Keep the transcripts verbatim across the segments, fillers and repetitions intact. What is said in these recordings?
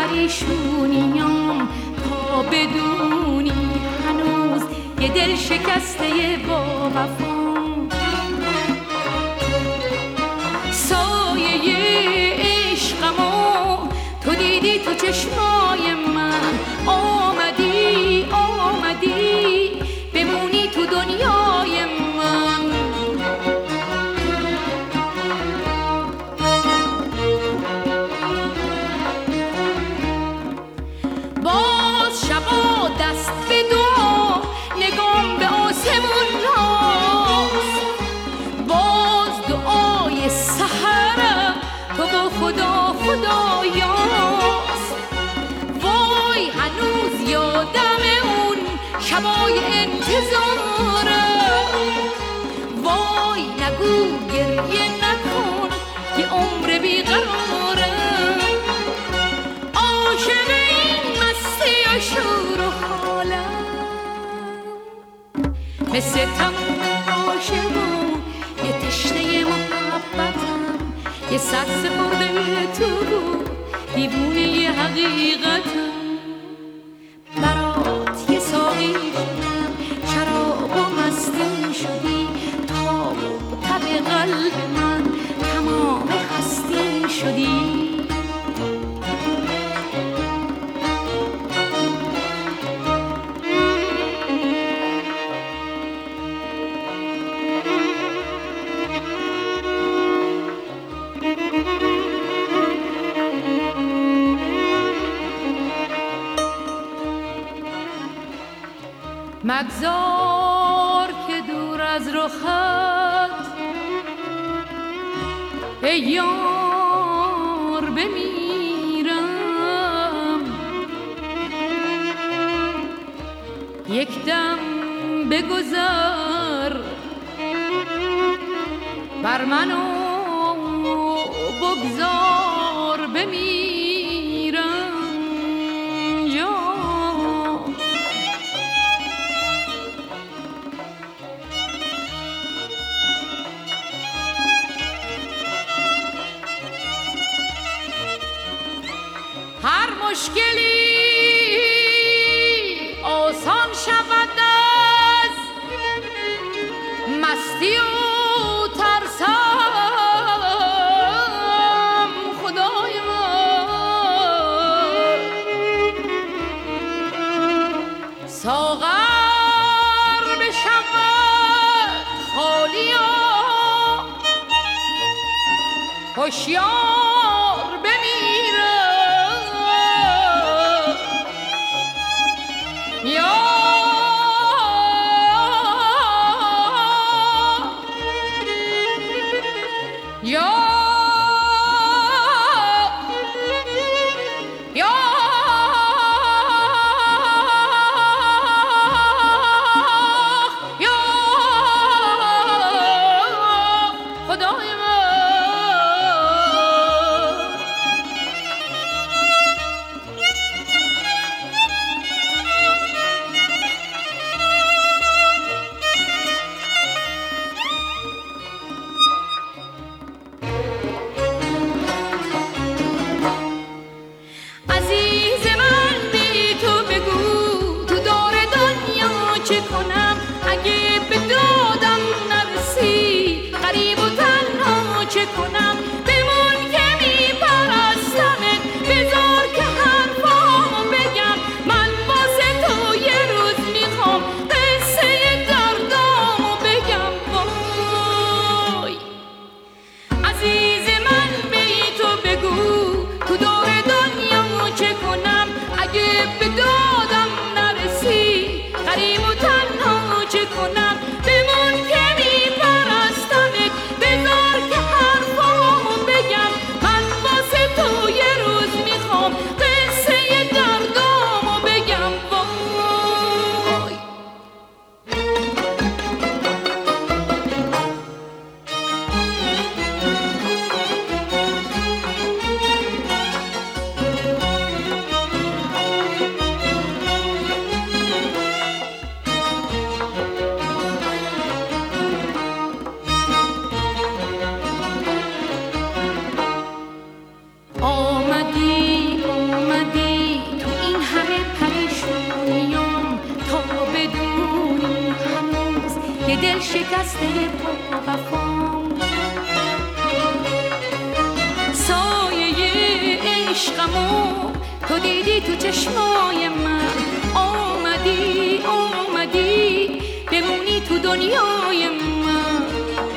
پریشونیام تا بدونی هنوز یه دل شکسته با وفام. سایه عشقمو تو دیدی تو چشمای من، آمدی آمدی بمونی تو دنیای من. باز شبا دست به دعا نگام به آسمون راست، باز دعای سحرم تو با خدا خدایاست. وای هنوز یادم اون شبای انتظارم، وای نگو گریه نکن یه عمر بیقرارم. عاشق این مستی و شور و حالم، مثل تموم عاشقم یه تشنه محبتم، یه سر سپرده تو دیوونه یه حقیقتم. برات یه ساقی شدم شراب و مستی شدی، تا تب قلب من تمام هستی شدی. مگذار که دور از رخت ای یار بمیرم، یک دم بگذر بر منو بگذار بمیرم. هر مشکلی آسان شود از مستی و ترسم. خدای من ساغر بشود خالی و هوشیار بمیرم. یه دل شکسته با وفام. سایه عشقمو تو دیدی تو چشمای من، آمدی آمدی بمونی تو دنیای من.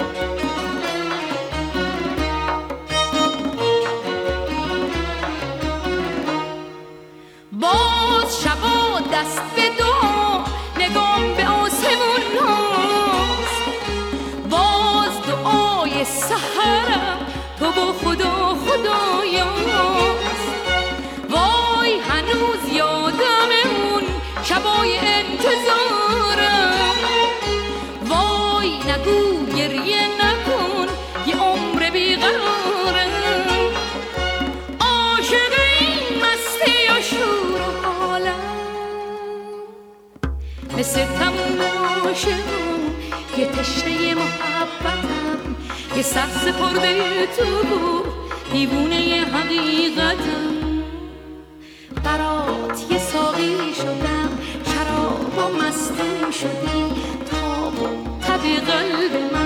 باز شبا دست به دعا نگام به آسمون هاست، باز دعای سحرم تو با خدا خدایاست. وای هنوز یادم اون شبای انتظارم، وای نگو گریه نکن یه عمر بیقرارم. عاشق این مستی و شور و حالم، مثل تموم عاشقم یه تشنه محبتم، یه سر سپرده تو دیوونه حقیقتم. برات یه ساقی شدم، شراب و مستی شدی، تاب و تب قلب من.